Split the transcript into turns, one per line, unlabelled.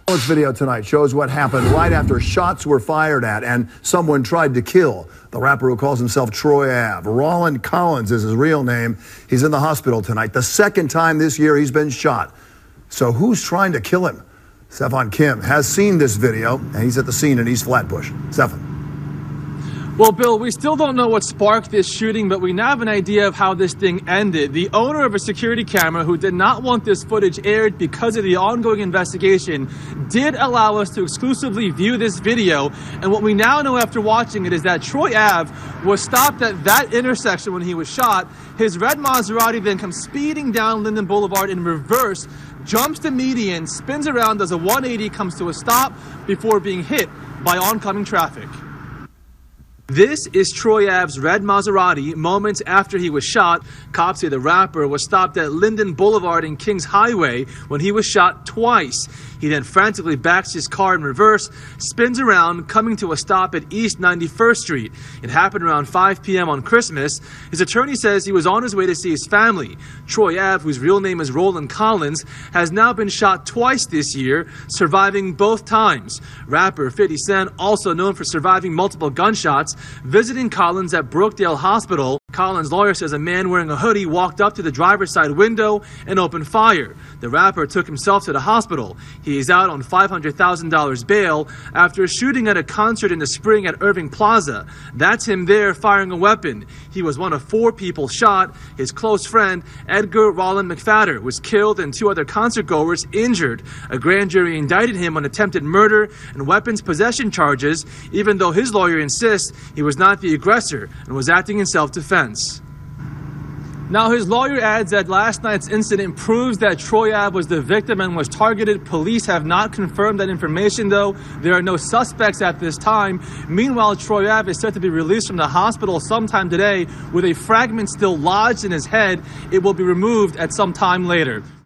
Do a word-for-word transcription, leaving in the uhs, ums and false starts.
This video tonight shows what happened right after shots were fired at and someone tried to kill the rapper who calls himself Troy Ave. Roland Collins is his real name. He's in the hospital tonight. The second time this year he's been shot. So who's trying to kill him? Stephen Kim has seen this video, and he's at the scene in East Flatbush. Stephen.
Well, Bill, we still don't know what sparked this shooting, but we now have an idea of how this thing ended. The owner of a security camera who did not want this footage aired because of the ongoing investigation did allow us to exclusively view this video. And what we now know after watching it is that Troy Ave was stopped at that intersection when he was shot. His red Maserati then comes speeding down Linden Boulevard in reverse, jumps the median, spins around, does a one eighty, comes to a stop before being hit by oncoming traffic. This is Troy Ave's red Maserati moments after he was shot. Cops say the rapper was stopped at Linden Boulevard and Kings Highway when he was shot twice. He then frantically backs his car in reverse, spins around, coming to a stop at East ninety-first Street. It happened around five p m on Christmas. His attorney says he was on his way to see his family. Troy Ave, whose real name is Roland Collins, has now been shot twice this year, surviving both times. Rapper fifty Cent, also known for surviving multiple gunshots, visiting Collins at Brookdale Hospital. Collins' lawyer says a man wearing a hoodie walked up to the driver's side window and opened fire. The rapper took himself to the hospital. He is out on five hundred thousand dollars bail after a shooting at a concert in the spring at Irving Plaza. That's him there firing a weapon. He was one of four people shot. His close friend, Edgar Roland McFadder, was killed and two other concertgoers injured. A grand jury indicted him on attempted murder and weapons possession charges, even though his lawyer insists he was not the aggressor and was acting in self-defense. Now, his lawyer adds that last night's incident proves that Troy Ave was the victim and was targeted. Police have not confirmed that information, though. There are no suspects at this time. Meanwhile, Troy Ave is set to be released from the hospital sometime today with a fragment still lodged in his head. It will be removed at some time later.